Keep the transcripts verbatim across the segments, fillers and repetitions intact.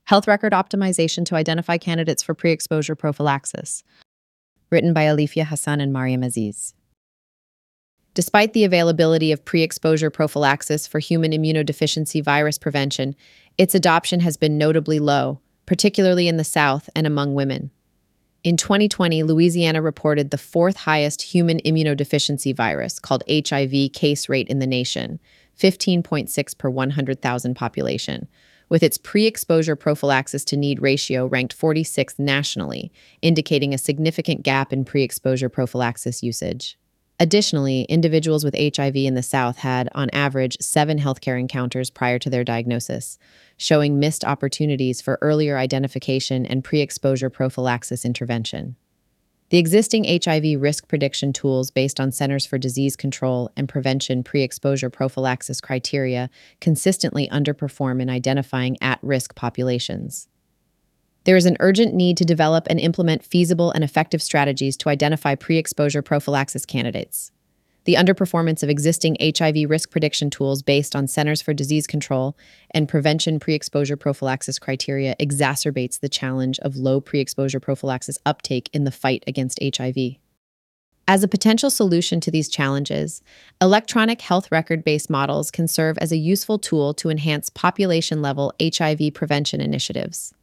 Health Record Optimization to Identify Candidates for Pre-Exposure Prophylaxis, written by Alifia Hassan and Mariam Aziz. Despite the availability of pre-exposure prophylaxis for human immunodeficiency virus prevention, its adoption has been notably low, particularly in the South and among women. In twenty twenty, Louisiana reported the fourth highest human immunodeficiency virus, called H I V, case rate in the nation, fifteen point six per one hundred thousand population, with its pre-exposure prophylaxis to need ratio ranked forty-sixth nationally, indicating a significant gap in pre-exposure prophylaxis usage. Additionally, individuals with H I V in the South had, on average, seven healthcare encounters prior to their diagnosis, showing missed opportunities for earlier identification and pre-exposure prophylaxis intervention. The existing H I V risk prediction tools based on Centers for Disease Control and Prevention pre-exposure prophylaxis criteria consistently underperform in identifying at-risk populations. There is an urgent need to develop and implement feasible and effective strategies to identify pre-exposure prophylaxis candidates. The underperformance of existing H I V risk prediction tools based on Centers for Disease Control and Prevention pre-exposure prophylaxis criteria exacerbates the challenge of low pre-exposure prophylaxis uptake in the fight against H I V. As a potential solution to these challenges, electronic health record-based models can serve as a useful tool to enhance population-level H I V prevention initiatives.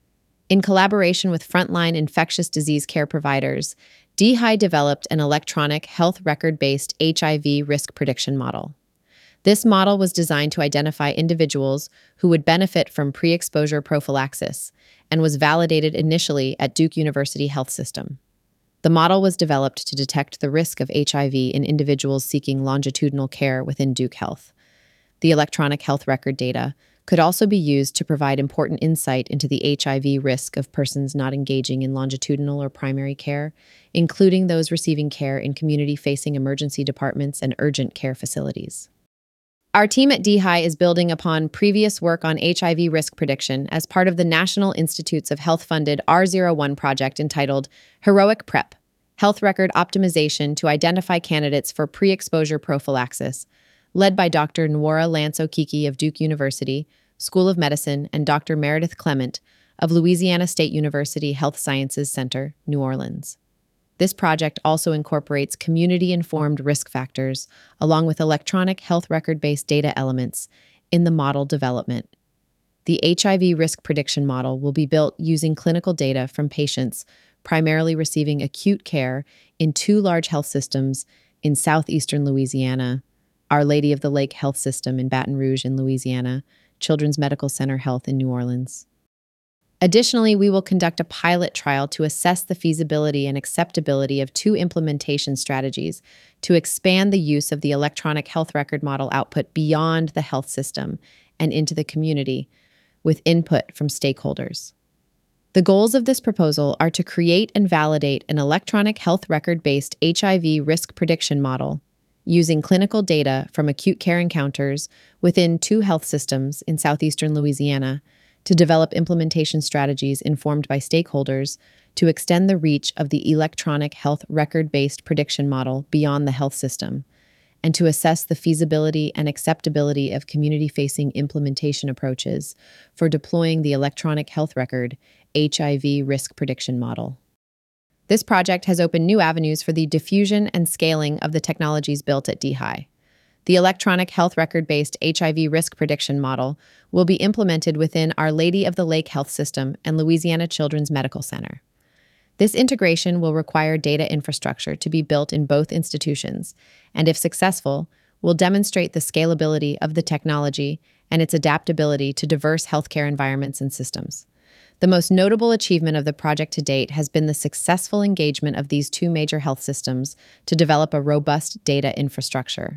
In collaboration with frontline infectious disease care providers, D H I developed an electronic health record-based H I V risk prediction model. This model was designed to identify individuals who would benefit from pre-exposure prophylaxis and was validated initially at Duke University Health System. The model was developed to detect the risk of H I V in individuals seeking longitudinal care within Duke Health. The electronic health record data could also be used to provide important insight into the H I V risk of persons not engaging in longitudinal or primary care, including those receiving care in community-facing emergency departments and urgent care facilities. Our team at D H I is building upon previous work on H I V risk prediction as part of the National Institutes of Health-funded R zero one project entitled Heroic PrEP, Health Record Optimization to Identify Candidates for Pre-Exposure Prophylaxis, led by Doctor Nwora Lance-Okeke of Duke University School of Medicine and Doctor Meredith Clement of Louisiana State University Health Sciences Center, New Orleans. This project also incorporates community-informed risk factors along with electronic health record-based data elements in the model development. The H I V risk prediction model will be built using clinical data from patients primarily receiving acute care in two large health systems in southeastern Louisiana, Our Lady of the Lake Health System in Baton Rouge in Louisiana, Children's Medical Center Health in New Orleans. Additionally, we will conduct a pilot trial to assess the feasibility and acceptability of two implementation strategies to expand the use of the electronic health record model output beyond the health system and into the community, with input from stakeholders. The goals of this proposal are to create and validate an electronic health record-based H I V risk prediction model using clinical data from acute care encounters within two health systems in southeastern Louisiana to develop implementation strategies informed by stakeholders to extend the reach of the electronic health record-based prediction model beyond the health system, and to assess the feasibility and acceptability of community-facing implementation approaches for deploying the electronic health record H I V risk prediction model. This project has opened new avenues for the diffusion and scaling of the technologies built at D H I. The electronic health record-based H I V risk prediction model will be implemented within Our Lady of the Lake Health System and Louisiana Children's Medical Center. This integration will require data infrastructure to be built in both institutions, and if successful, will demonstrate the scalability of the technology and its adaptability to diverse healthcare environments and systems. The most notable achievement of the project to date has been the successful engagement of these two major health systems to develop a robust data infrastructure.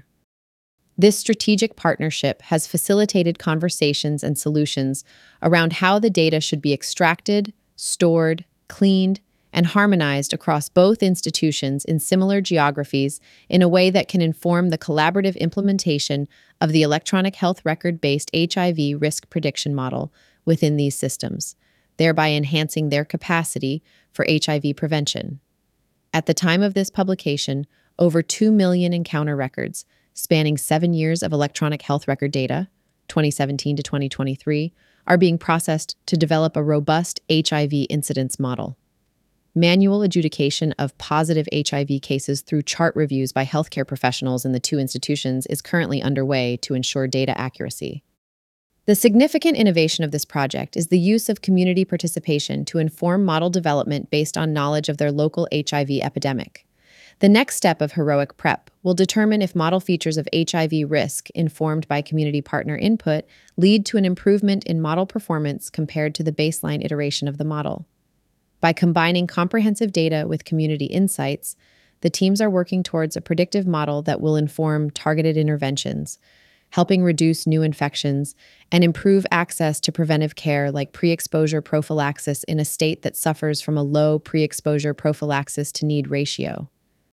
This strategic partnership has facilitated conversations and solutions around how the data should be extracted, stored, cleaned, and harmonized across both institutions in similar geographies in a way that can inform the collaborative implementation of the electronic health record-based H I V risk prediction model within these systems, thereby enhancing their capacity for H I V prevention. At the time of this publication, over two million encounter records, spanning seven years of electronic health record data, twenty seventeen to twenty twenty-three, are being processed to develop a robust H I V incidence model. Manual adjudication of positive H I V cases through chart reviews by healthcare professionals in the two institutions is currently underway to ensure data accuracy. The significant innovation of this project is the use of community participation to inform model development based on knowledge of their local H I V epidemic. The next step of heroic prep will determine if model features of H I V risk informed by community partner input lead to an improvement in model performance compared to the baseline iteration of the model. By combining comprehensive data with community insights, the teams are working towards a predictive model that will inform targeted interventions, helping reduce new infections and improve access to preventive care like pre-exposure prophylaxis in a state that suffers from a low pre-exposure prophylaxis to need ratio.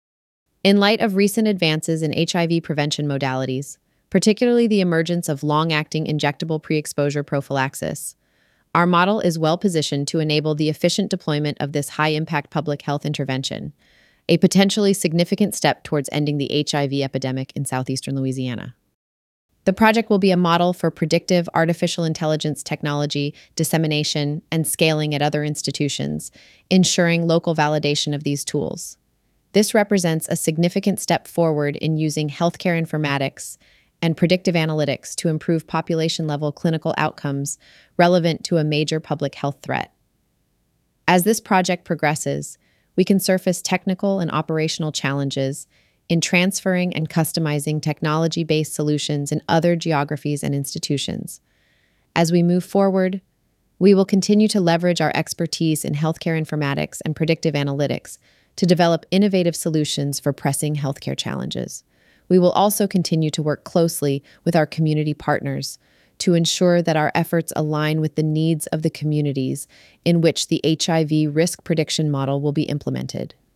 In light of recent advances in H I V prevention modalities, particularly the emergence of long-acting injectable pre-exposure prophylaxis, our model is well-positioned to enable the efficient deployment of this high-impact public health intervention, a potentially significant step towards ending the H I V epidemic in southeastern Louisiana. The project will be a model for predictive artificial intelligence technology dissemination and scaling at other institutions, ensuring local validation of these tools. This represents a significant step forward in using healthcare informatics and predictive analytics to improve population-level clinical outcomes relevant to a major public health threat. As this project progresses, we can surface technical and operational challenges in transferring and customizing technology-based solutions in other geographies and institutions. As we move forward, we will continue to leverage our expertise in healthcare informatics and predictive analytics to develop innovative solutions for pressing healthcare challenges. We will also continue to work closely with our community partners to ensure that our efforts align with the needs of the communities in which the H I V risk prediction model will be implemented.